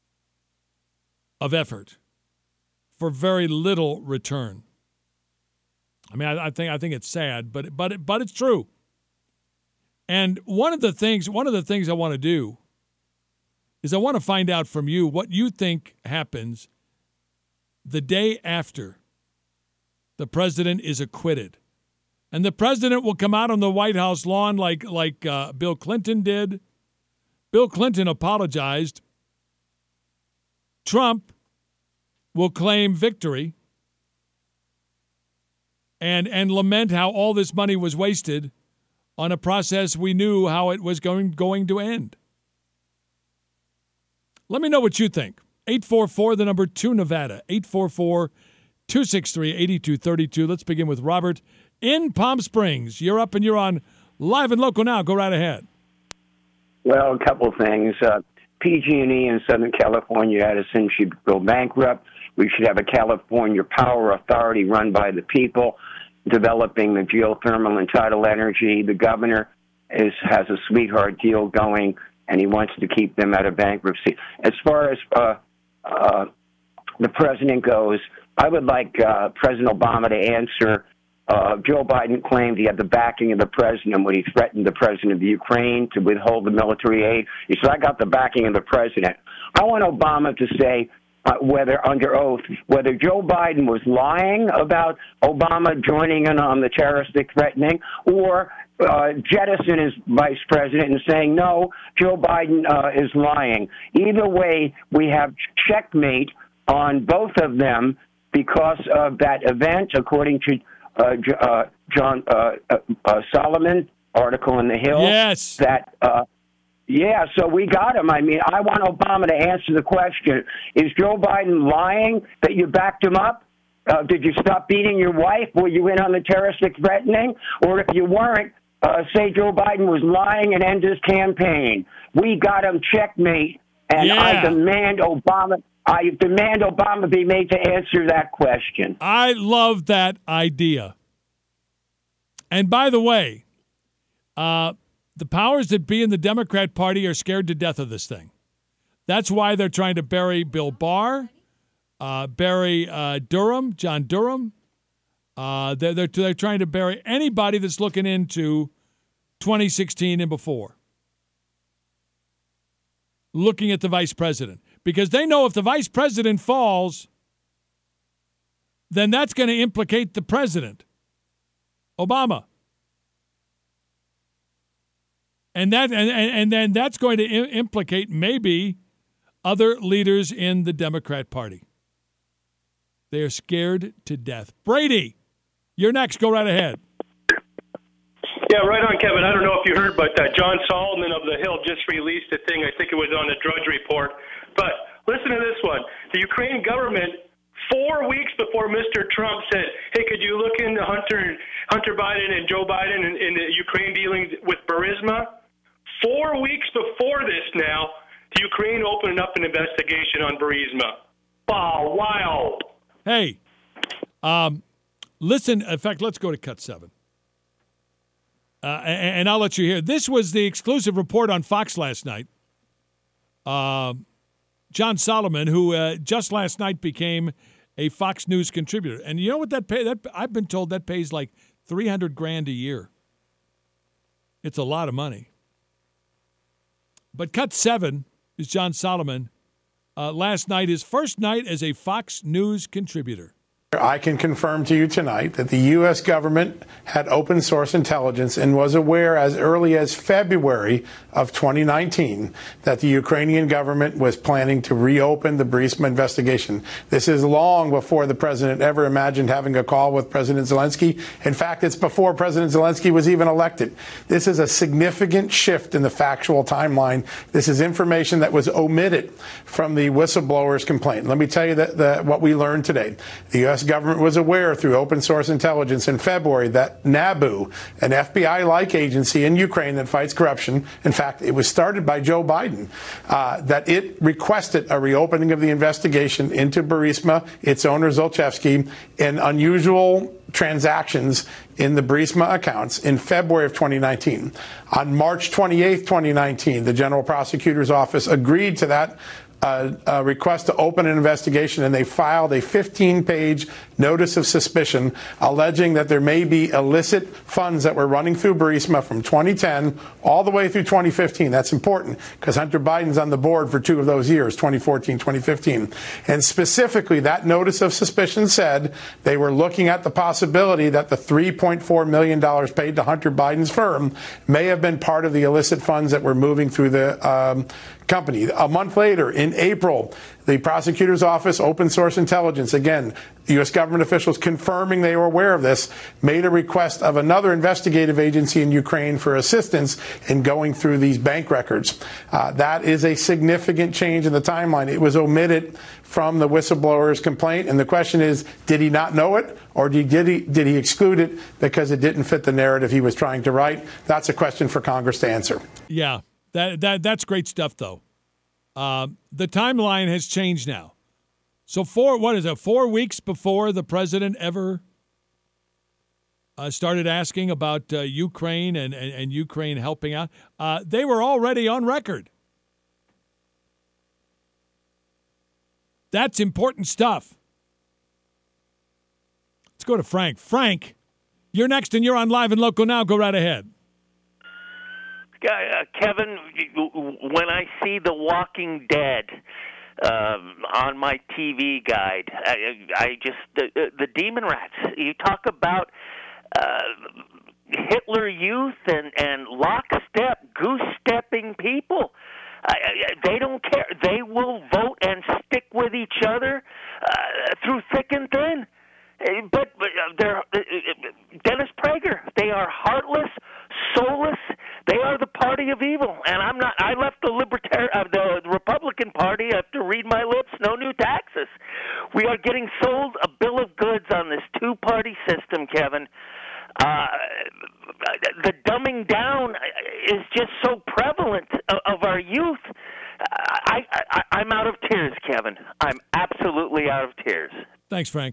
of effort for very little return. I mean, I, I think I think it's sad, but but it, but it's true. And one of the things one of the things I want to do is I want to find out from you what you think happens the day after the president is acquitted. And the president will come out on the White House lawn like like uh, Bill Clinton did. Bill Clinton apologized. Trump will claim victory and and lament how all this money was wasted on a process we knew how it was going going to end. Let me know what you think. eight four four, the number two Nevada. eight four four, two six three, eight two three two. Let's begin with Robert in Palm Springs. You're up and you're on live and local now. Go right ahead. Well, a couple of things. Uh, P G and E in Southern California, Edison, should go bankrupt. We should have a California Power Authority run by the people, developing the geothermal and tidal energy. The governor is has a sweetheart deal going, and he wants to keep them out of bankruptcy. As far as uh, uh, the president goes, I would like uh, President Obama to answer. Uh, Joe Biden claimed he had the backing of the president when he threatened the president of Ukraine to withhold the military aid. He said, I got the backing of the president. I want Obama to say, uh, whether under oath, whether Joe Biden was lying about Obama joining in on the terroristic threatening, or uh, jettison his vice president and saying, no, Joe Biden uh, is lying. Either way, we have checkmate on both of them because of that event, according to uh, uh, John uh, uh, Solomon article in The Hill. Yes. That, uh, yeah, so we got him. I mean, I want Obama to answer the question. Is Joe Biden lying that you backed him up? Uh, did you stop beating your wife? Were you in on the terroristic threatening? Or if you weren't, uh, say Joe Biden was lying and end his campaign. We got him checkmate, and yeah. I demand Obama... I demand Obama be made to answer that question. I love that idea. And by the way, uh, the powers that be in the Democrat Party are scared to death of this thing. That's why they're trying to bury Bill Barr, uh, bury uh, Durham, John Durham. Uh, they're, they're, they're trying to bury anybody that's looking into twenty sixteen and before, looking at the vice president. Because they know if the vice president falls, then that's going to implicate the president, Obama. And that and, and then that's going to I- implicate maybe other leaders in the Democrat Party. They are scared to death. Brady, you're next. Go right ahead. Yeah, right on, Kevin. I don't know if you heard, but uh, John Solomon of The Hill just released a thing. I think it was on the Drudge Report. But listen to this one. The Ukrainian government, four weeks before Mister Trump said, hey, could you look into Hunter Hunter Biden and Joe Biden in, in the Ukraine dealings with Burisma? Four weeks before this now, the Ukraine opened up an investigation on Burisma. Wow, wow. Hey, um, listen. In fact, let's go to cut seven. Uh, and, and I'll let you hear. This was the exclusive report on Fox last night. Uh, John Solomon, who uh, just last night became a Fox News contributor. And you know what that pay? That I've been told that pays like three hundred grand a year. It's a lot of money. But cut seven is John Solomon. Uh, last night, his first night as a Fox News contributor. I can confirm to you tonight that the U S government had open source intelligence and was aware as early as February of twenty nineteen that the Ukrainian government was planning to reopen the Burisma investigation. This is long before the president ever imagined having a call with President Zelensky. In fact, it's before President Zelensky was even elected. This is a significant shift in the factual timeline. This is information that was omitted from the whistleblower's complaint. Let me tell you that, that what we learned today. The U S government was aware through open source intelligence in February that NABU, an F B I-like agency in Ukraine that fights corruption, in fact, it was started by Joe Biden, uh, that it requested a reopening of the investigation into Burisma, its owner Zlochevsky, and unusual transactions in the Burisma accounts in February of twenty nineteen. On March twenty-eighth, twenty nineteen, the General Prosecutor's Office agreed to that A, a request to open an investigation, and they filed a fifteen-page notice of suspicion alleging that there may be illicit funds that were running through Burisma from twenty ten all the way through twenty fifteen. That's important because Hunter Biden's on the board for two of those years, twenty fourteen, twenty fifteen. And specifically, that notice of suspicion said they were looking at the possibility that the three point four million dollars paid to Hunter Biden's firm may have been part of the illicit funds that were moving through the um, company. A month later, in April, the prosecutor's office, open source intelligence, again, U S government officials confirming they were aware of this, made a request of another investigative agency in Ukraine for assistance in going through these bank records. Uh, that is a significant change in the timeline. It was omitted from the whistleblower's complaint, and the question is, did he not know it, or did he, did he exclude it because it didn't fit the narrative he was trying to write? That's a question for Congress to answer. Yeah, that that that's great stuff, though. Uh, the timeline has changed now. So four, what is it, four weeks before the president ever uh, started asking about uh, Ukraine and, and, and Ukraine helping out, uh, they were already on record That's important stuff. Let's go to Frank. Frank, you're next, and you're on Live and Local now. Go right ahead. Uh, Kevin, when I see The Walking Dead uh, on my T V guide, I, I just the, the demon rats. You talk about uh, Hitler Youth and and lockstep, goose-stepping people. I, I, they don't care. They will vote and stick with each other uh, through thick and thin. But, but they're uh, Dennis Prager. They are heartless, soulless. They are the party of evil. And I'm not. I left the libertarian, uh, the Republican Party after read my lips. No new taxes. We are getting sold a bill of goods on this two-party system, Kevin. Uh, the dumbing down is just so prevalent of, of our youth. I, I, I'm out of tears, Kevin. I'm absolutely out of tears. Thanks, Frank.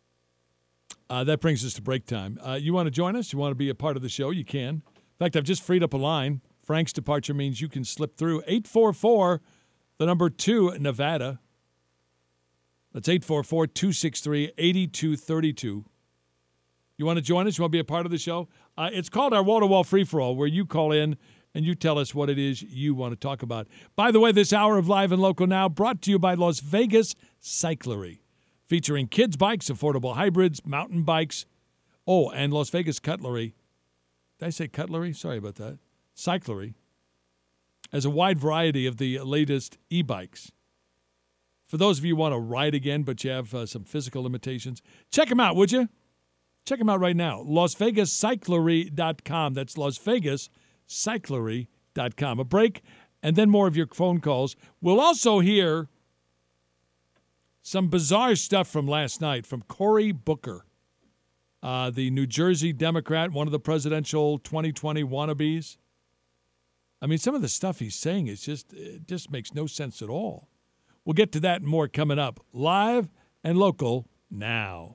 Uh, that brings us to break time. Uh, you want to join us? You want to be a part of the show? You can. In fact, I've just freed up a line. Frank's departure means you can slip through. eight four four, the number two, Nevada. That's eight four four, two six three, eight two three two. You want to join us? You want to be a part of the show? Uh, it's called our wall-to-wall free-for-all, where you call in and you tell us what it is you want to talk about. By the way, this hour of Live and Local now brought to you by Las Vegas Cyclery, featuring kids' bikes, affordable hybrids, mountain bikes. Oh, and Las Vegas Cutlery. Did I say cutlery? Sorry about that. Cyclery has a wide variety of the latest e-bikes. For those of you who want to ride again, but you have uh, some physical limitations, check them out, would you? Check them out right now. Las Vegas Cyclery dot com. That's Las Vegas Cyclery dot com. A break, and then more of your phone calls. We'll also hear some bizarre stuff from last night from Cory Booker, uh, the New Jersey Democrat, one of the presidential twenty twenty wannabes. I mean, some of the stuff he's saying is just it just makes no sense at all. We'll get to that and more coming up. Live and Local now.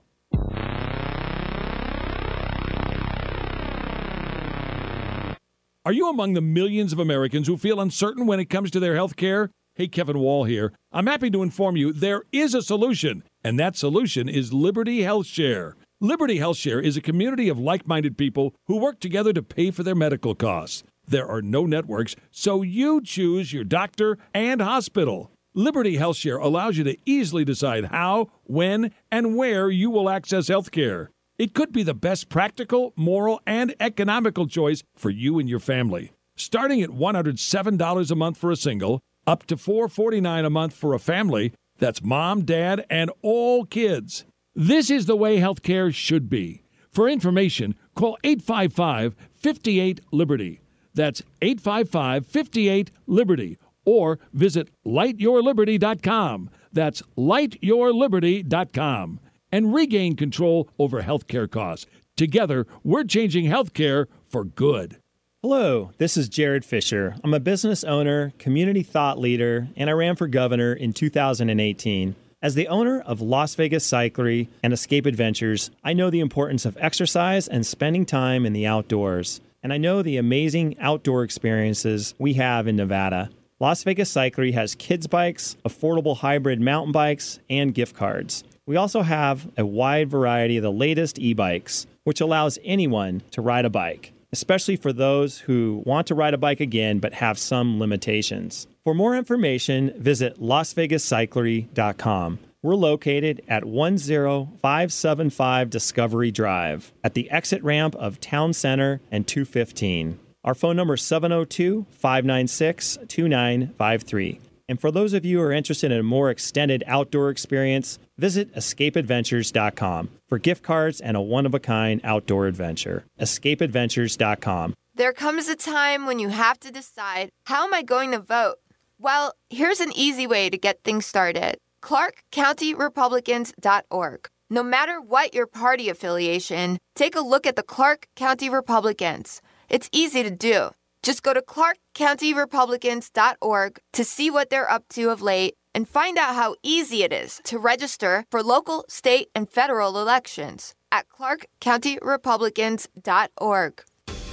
Are you among the millions of Americans who feel uncertain when it comes to their health care? Hey, Kevin Wall here. I'm happy to inform you there is a solution, and that solution is Liberty Health Share. Liberty Health Share is a community of like-minded people who work together to pay for their medical costs. There are no networks, so you choose your doctor and hospital. Liberty Health Share allows you to easily decide how, when, and where you will access health care. It could be the best practical, moral, and economical choice for you and your family. Starting at one hundred seven dollars a month for a single, up to four hundred forty-nine dollars a month for a family. That's mom, dad, and all kids. This is the way healthcare should be. For information, call eight five five, five eight, Liberty. That's eight five five, five eight, Liberty. Or visit light your liberty dot com. That's light your liberty dot com. And regain control over healthcare costs. Together, we're changing healthcare for good. Hello, this is Jared Fisher. I'm a business owner, community thought leader, and I ran for governor in two thousand eighteen. As the owner of Las Vegas Cyclery and Escape Adventures, I know the importance of exercise and spending time in the outdoors. And I know the amazing outdoor experiences we have in Nevada. Las Vegas Cyclery has kids' bikes, affordable hybrid mountain bikes, and gift cards. We also have a wide variety of the latest e-bikes, which allows anyone to ride a bike, especially for those who want to ride a bike again but have some limitations. For more information, visit Las Vegas Cyclery dot com. We're located at one zero five seven five Discovery Drive at the exit ramp of Town Center and two fifteen. Our phone number is seven oh two, five nine six, two nine five three. And for those of you who are interested in a more extended outdoor experience, visit escape adventures dot com for gift cards and a one-of-a-kind outdoor adventure. escape adventures dot com. There comes a time when you have to decide, how am I going to vote? Well, here's an easy way to get things started. Clark County Republicans dot org. No matter what your party affiliation, take a look at the Clark County Republicans. It's easy to do. Just go to Clark County Republicans dot org to see what they're up to of late and find out how easy it is to register for local, state, and federal elections at Clark County Republicans dot org.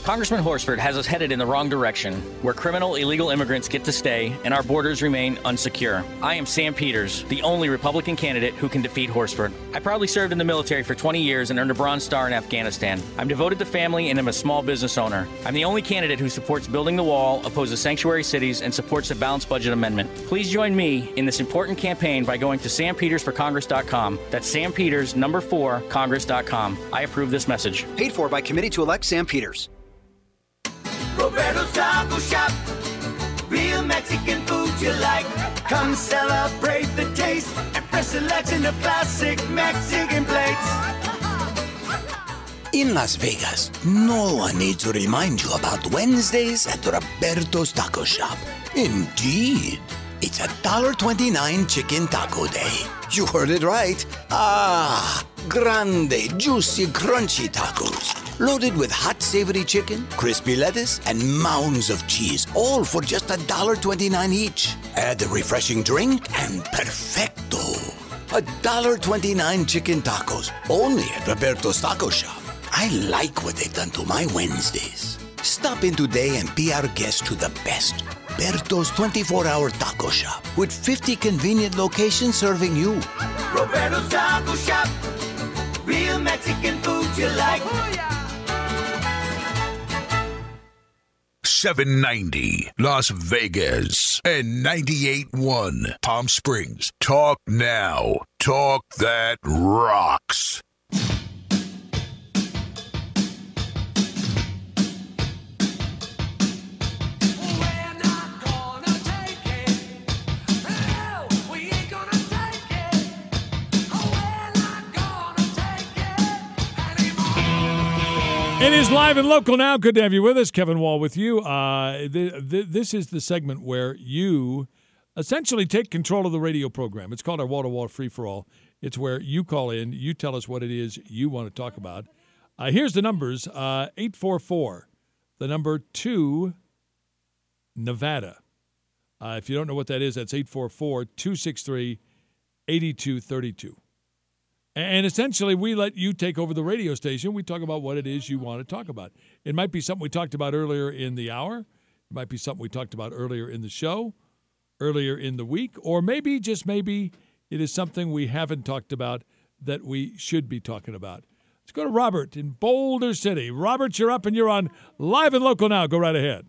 Congressman Horsford has us headed in the wrong direction, where criminal illegal immigrants get to stay and our borders remain unsecure. I am Sam Peters, the only Republican candidate who can defeat Horsford. I proudly served in the military for twenty years and earned a Bronze Star in Afghanistan. I'm devoted to family and am a small business owner. I'm the only candidate who supports building the wall, opposes sanctuary cities, and supports the balanced budget amendment. Please join me in this important campaign by going to sam peters for congress dot com. That's Sam Peters, number four, congress dot com. I approve this message. Paid for by Committee to Elect Sam Peters. Roberto's Taco Shop, real Mexican food you like. Come celebrate the taste and fresh selection of classic Mexican plates. In Las Vegas, no one needs to remind you about Wednesdays at Roberto's Taco Shop. Indeed, it's a one dollar twenty-nine chicken taco day. You heard it right. Ah, grande, juicy, crunchy tacos. Loaded with hot, savory chicken, crispy lettuce, and mounds of cheese, all for just one dollar twenty-nine each. Add a refreshing drink and perfecto. one dollar twenty-nine chicken tacos, only at Roberto's Taco Shop. I like what they've done to my Wednesdays. Stop in today and be our guest to the best. Roberto's twenty-four hour taco shop with fifty convenient locations serving you. Roberto's Taco Shop, real Mexican food you like. seven ninety Las Vegas and ninety-eight point one Palm Springs. Talk now. Talk that rocks. It is live and local now. Good to have you with us. Kevin Wall with you. Uh, th- th- this is the segment where you essentially take control of the radio program. It's called our wall-to-wall free-for-all. It's where you call in, you tell us what it is you want to talk about. Uh, here's the numbers. Uh, eight four four, the number two, Nevada. Uh, if you don't know what that is, that's eight four four, two six three, eight two three two. And essentially, we let you take over the radio station. We talk about what it is you want to talk about. It might be something we talked about earlier in the hour. It might be something we talked about earlier in the show, earlier in the week, or maybe, just maybe, it is something we haven't talked about that we should be talking about. Let's go to Robert in Boulder City. Robert, you're up and you're on Live and Local now. Go right ahead.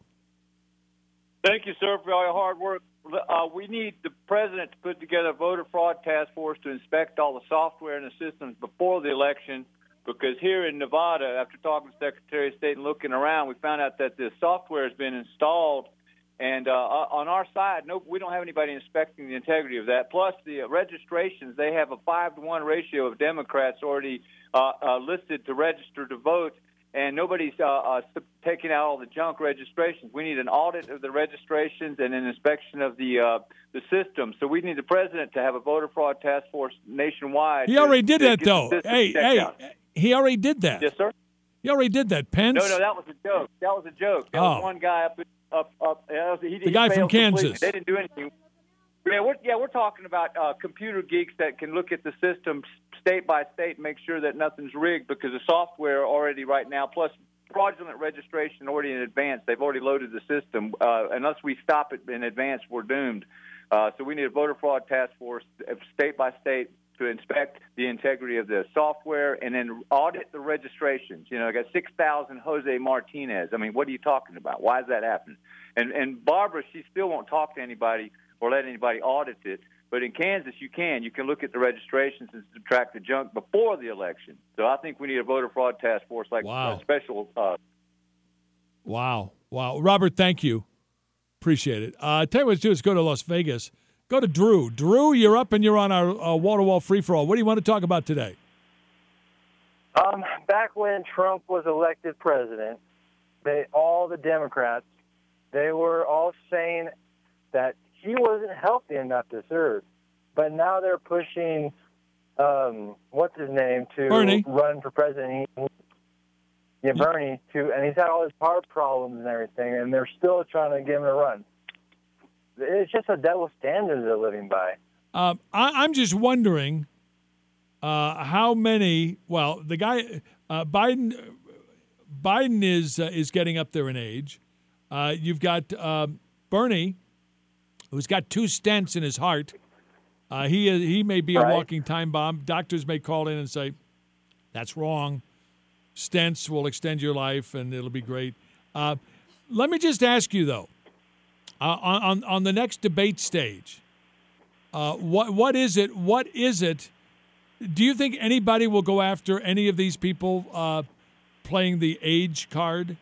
Thank you, sir, for all your hard work. Uh, we need the president to put together a voter fraud task force to inspect all the software and the systems before the election, because here in Nevada, after talking to the Secretary of State and looking around, we found out that the software has been installed, and uh, on our side, no, we don't have anybody inspecting the integrity of that. Plus, the registrations, they have a five to one ratio of Democrats already uh, uh, listed to register to vote, and nobody's uh, uh, taking out all the junk registrations. We need an audit of the registrations and an inspection of the uh, the system. So we need the president to have a voter fraud task force nationwide. He already to, did to that, though. Hey, hey, out. He already did that. Yes, sir. He already did that. Pence? No, no, that was a joke. That was a joke. That oh. was one guy up, up, up. Uh, he, the he guy from Kansas. Completely. They didn't do anything. Yeah, we're, yeah, we're talking about uh, computer geeks that can look at the system state by state and make sure that nothing's rigged, because the software already right now, plus fraudulent registration already in advance. They've already loaded the system. Uh, unless we stop it in advance, we're doomed. Uh, so we need a voter fraud task force, state by state, to inspect the integrity of the software and then audit the registrations. You know, I got six thousand Jose Martinez. I mean, what are you talking about? Why is that happening? And, and Barbara, she still won't talk to anybody or let anybody audit it. But in Kansas, you can. You can look at the registrations and subtract the junk before the election. So I think we need a voter fraud task force, like wow. a special. Uh... Wow. Wow. Robert, thank you. Appreciate it. Uh, tell you what let's do is go to Las Vegas. Go to Drew. Drew, you're up and you're on our uh, wall-to-wall free-for-all. What do you want to talk about today? Um, back when Trump was elected president, they all the Democrats, they were all saying that he wasn't healthy enough to serve. But now they're pushing, um, what's his name, to Bernie. run for president. He, yeah, Bernie, too, and he's had all his heart problems and everything, and they're still trying to give him a run. It's just a double standard they're living by. Um, I, I'm just wondering uh, how many, well, the guy, uh, Biden, Biden is uh, is getting up there in age. Uh, you've got uh, Bernie, who's got two stents in his heart. Uh, he is, he may be a Right. walking time bomb. Doctors may call in and say, that's wrong. Stents will extend your life, and it'll be great. Uh, let me just ask you, though, uh, on, on the next debate stage, uh, what what is it? What is it? Do you think anybody will go after any of these people uh, playing the age card?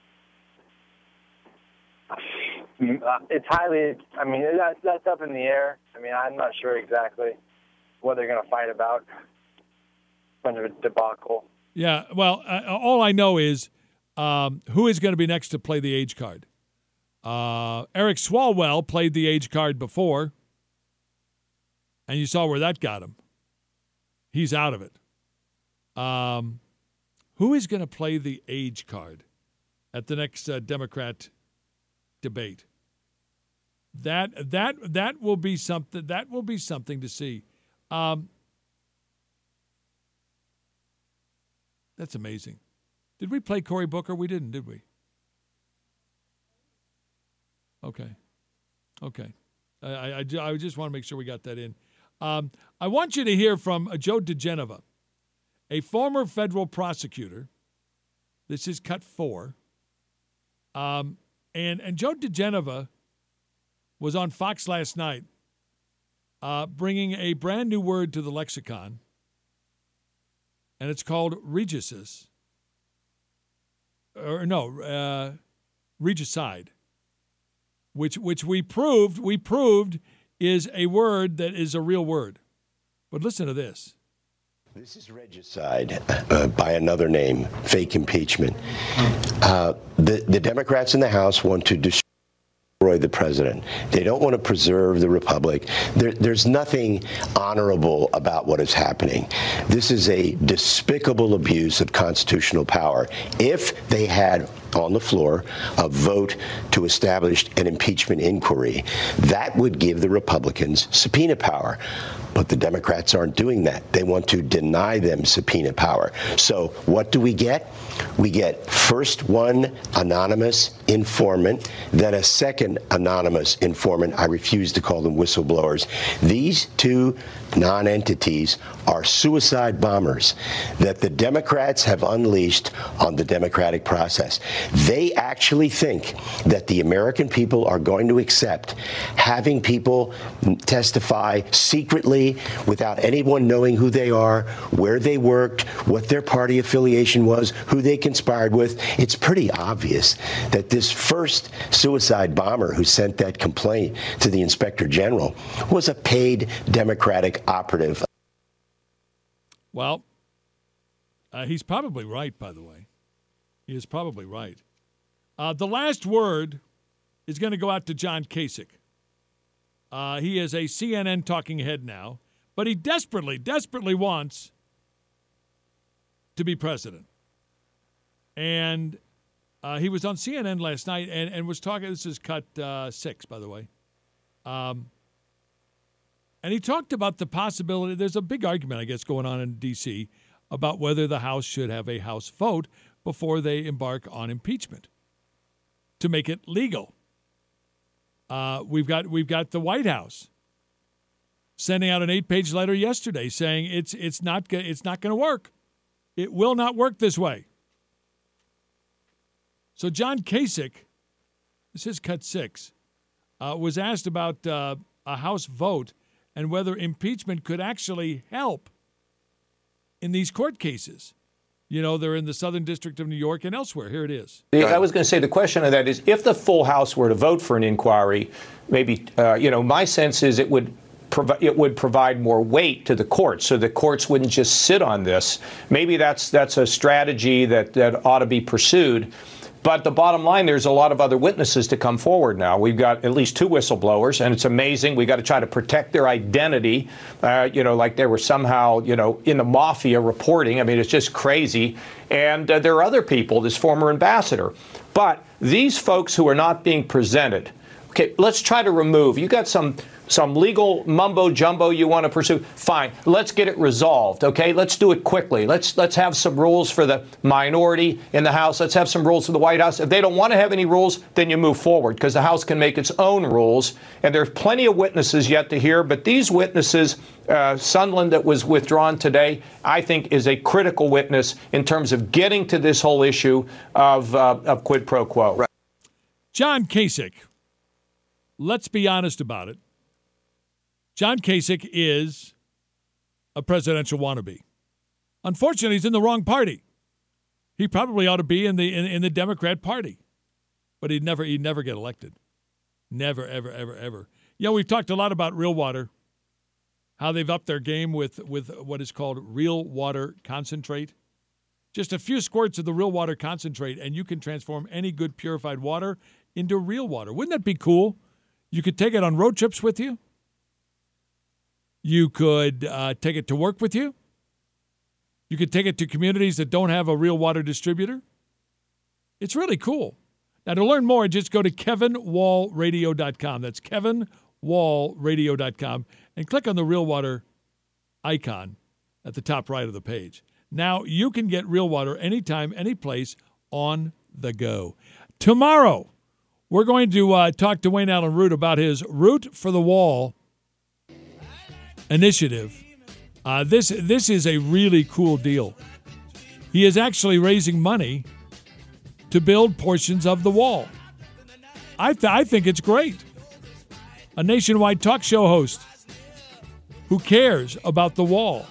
Uh, it's highly, I mean, that's, that's up in the air. I mean, I'm not sure exactly what they're going to fight about. Kind of a debacle. Yeah, well, uh, all I know is um, who is going to be next to play the age card. Uh, Eric Swalwell played the age card before, and you saw where that got him. He's out of it. Um, who is going to play the age card at the next uh, Democrat debate? That that that will be something. That will be something to see. Um, that's amazing. Did we play Cory Booker? We didn't, did we? Okay, okay. I I, I just want to make sure we got that in. Um, I want you to hear from uh, Joe diGenova, a former federal prosecutor. This is cut four. Um, and and Joe diGenova was on Fox last night, uh, bringing a brand new word to the lexicon, and it's called regicide. Or no, uh, regicide, which which we proved we proved is a word that is a real word. But listen to this. This is regicide uh, by another name, fake impeachment. Uh, the the Democrats in the House want to destroy the president. They don't want to preserve the republic. There, there's nothing honorable about what is happening. This is a despicable abuse of constitutional power. If they had on the floor a vote to establish an impeachment inquiry, that would give the Republicans subpoena power. But the Democrats aren't doing that. They want to deny them subpoena power. So what do we get? We get first one anonymous informant, then a second anonymous informant. I refuse to call them whistleblowers. These two non-entities are suicide bombers that the Democrats have unleashed on the democratic process. They actually think that the American people are going to accept having people testify secretly without anyone knowing who they are, where they worked, what their party affiliation was, who they conspired with. It's pretty obvious that this first suicide bomber who sent that complaint to the Inspector General was a paid Democratic operative. Well, uh, he's probably right, by the way. He is probably right. Uh, the last word is going to go out to John Kasich. Uh, he is a C N N talking head now, but he desperately, desperately wants to be president. And uh, he was on C N N last night and, and was talking, this is cut uh, six, by the way. Um, and he talked about the possibility, there's a big argument, I guess, going on in D C about whether the House should have a House vote before they embark on impeachment to make it legal. Uh, we've got we've got the White House sending out an eight-page letter yesterday saying it's it's not it's not going to work. It will not work this way. So John Kasich, this is cut six, uh, was asked about uh, a House vote and whether impeachment could actually help in these court cases. You know, they're in the Southern District of New York and elsewhere. Here it is. I was going to say the question of that is if the full House were to vote for an inquiry, maybe, uh, you know, my sense is it would provi- it would provide more weight to the courts so the courts wouldn't just sit on this. Maybe that's that's a strategy that, that ought to be pursued. But the bottom line, there's a lot of other witnesses to come forward now. We've got at least two whistleblowers, and it's amazing. We've got to try to protect their identity, uh, you know, like they were somehow, you know, in the mafia reporting. I mean, it's just crazy. And uh, there are other people, this former ambassador. But these folks who are not being presented Okay, let's try to remove. You got some some legal mumbo jumbo you want to pursue. Fine, let's get it resolved. Okay, let's do it quickly. Let's let's have some rules for the minority in the House. Let's have some rules for the White House. If they don't want to have any rules, then you move forward because the House can make its own rules. And there's plenty of witnesses yet to hear. But these witnesses, uh, Sondland that was withdrawn today, I think is a critical witness in terms of getting to this whole issue of uh, of quid pro quo. Right. John Kasich. Let's be honest about it. John Kasich is a presidential wannabe. Unfortunately, he's in the wrong party. He probably ought to be in the in, in the Democrat Party, but he'd never he'd never get elected. Never, ever, ever, ever. You know, we've talked a lot about Real Water, how they've upped their game with with what is called Real Water Concentrate. Just a few squirts of the Real Water Concentrate, and you can transform any good purified water into real water. Wouldn't that be cool? You could take it on road trips with you. You could uh, take it to work with you. You could take it to communities that don't have a real water distributor. It's really cool. Now, to learn more, just go to kevin wall radio dot com. That's kevin wall radio dot com. And click on the Real Water icon at the top right of the page. Now, you can get real water anytime, any place, on the go. Tomorrow, we're going to uh, talk to Wayne Allen Root about his Root for the Wall initiative. Uh, this this is a really cool deal. He is actually raising money to build portions of the wall. I, th- I think it's great. A nationwide talk show host who cares about the wall.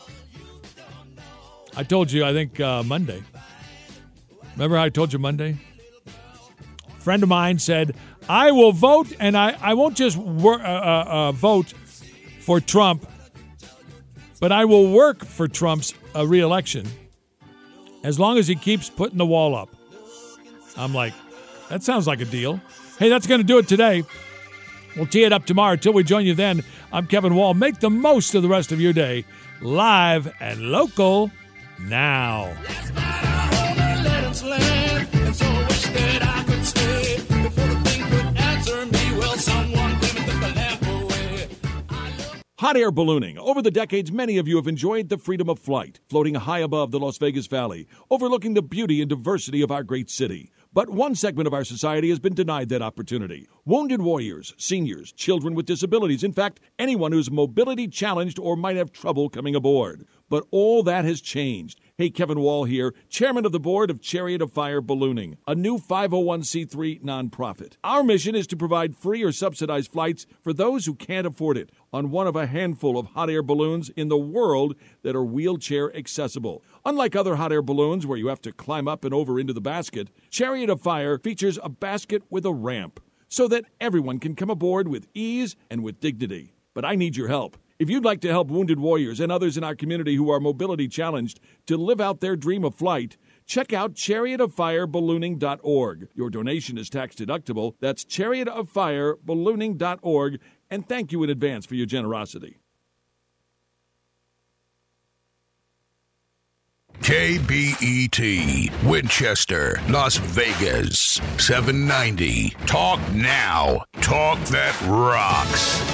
I told you, I think, uh, Monday. Remember how I told you Monday? A friend of mine said, I will vote, and I, I won't just wor- uh, uh, uh, vote for Trump, but I will work for Trump's uh, re-election as long as he keeps putting the wall up. I'm like, that sounds like a deal. Hey, that's going to do it today. We'll tee it up tomorrow. Till we join you then, I'm Kevin Wall. Make the most of the rest of your day, live and local now. Hot air ballooning. Over the decades, many of you have enjoyed the freedom of flight, floating high above the Las Vegas Valley, overlooking the beauty and diversity of our great city. But one segment of our society has been denied that opportunity. Wounded warriors, seniors, children with disabilities, in fact, anyone who's mobility challenged or might have trouble coming aboard. But all that has changed. Hey, Kevin Wall here, chairman of the board of Chariot of Fire Ballooning, a new five oh one c three nonprofit. Our mission is to provide free or subsidized flights for those who can't afford it on one of a handful of hot air balloons in the world that are wheelchair accessible. Unlike other hot air balloons where you have to climb up and over into the basket, Chariot of Fire features a basket with a ramp so that everyone can come aboard with ease and with dignity. But I need your help. If you'd like to help wounded warriors and others in our community who are mobility challenged to live out their dream of flight, check out chariot of fire ballooning dot org. Your donation is tax deductible. That's chariot of fire ballooning dot org. And thank you in advance for your generosity. K B E T, Winchester, Las Vegas, seven ninety. Talk now. Talk that rocks.